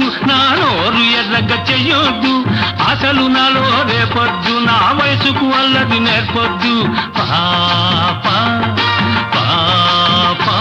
నా నోరు ఎర్రగా చెయ్యొద్దు, అసలు నాలో రేపొద్దు, నా వయసుకు అల్లది నేర్పొద్దు. పాపా పాపా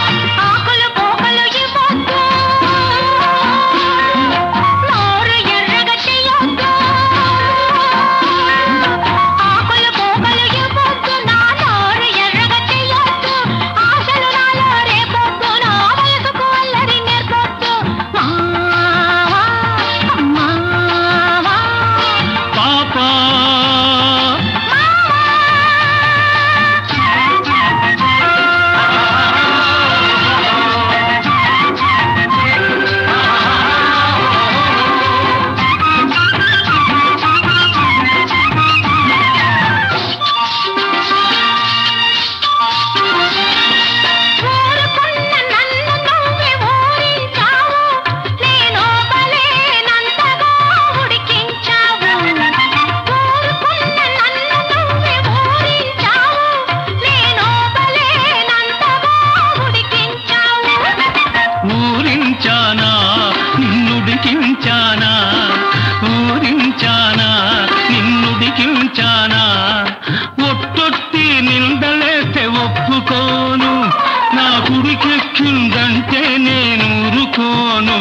ఊరించానా ఒట్టొట్టి నిందలేస్తే ఒప్పుకోను, నా కుడికెక్కిందంటే నేను ఊరుకోను.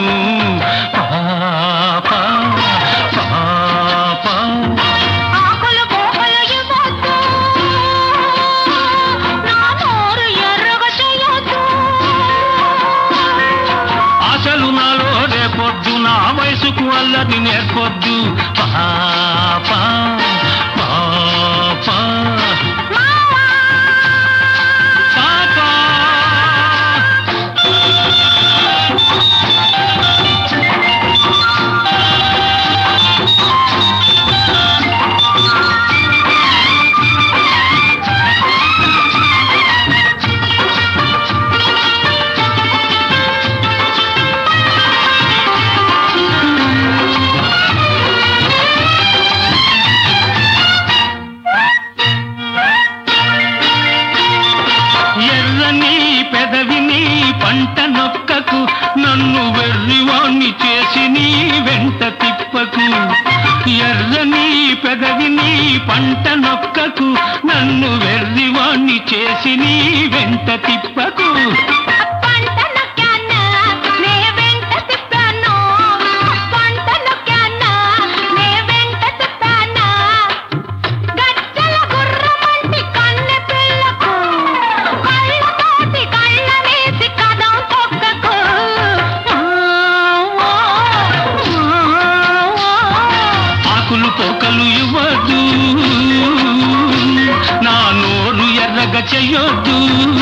పాపా పాపా అసలు నాలో రేపొద్దు, నా వయసుకు అల్లది నేర్పొద్దు. పాపా పాపా పెదవిని పంట నొక్కకు, నన్ను వెర్రివాణ్ణి చేసి నీ వెంట తిప్పకు. ఎర్రని పెదవిని పంట నొక్కకు, నన్ను వెర్రివాణ్ణి చేసి నీ వెంట తిప్పకు. పోకలు ఇవ్వద్దు, నా నోరు ఎర్రగా చెయ్యొద్దు.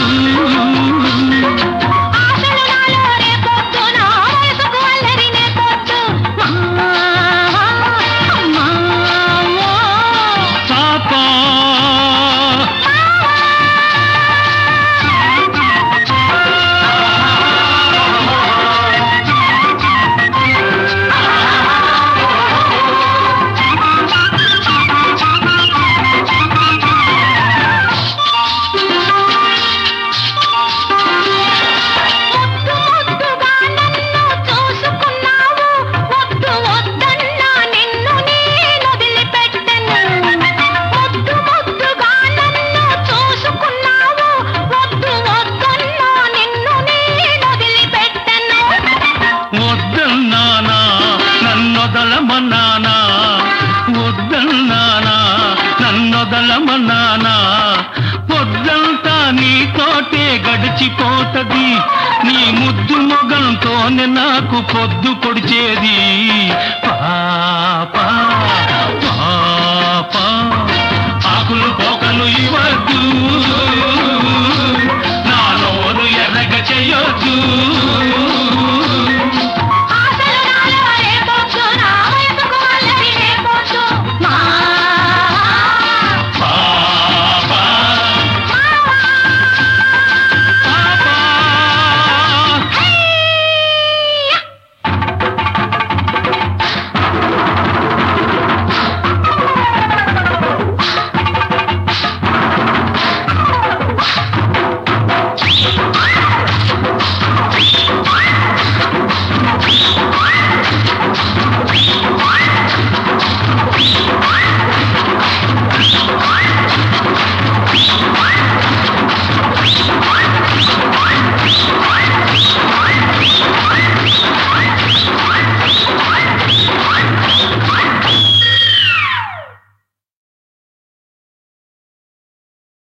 నన్నొదలమన్నానా పొద్దంతా నీతోటే గడిచిపోతది, నీ ముద్దు మొగంతోనే నాకు పొద్దు పొడిచేది. పాపా పాపా ఆకులు పోకలు ఇవ్వద్దు,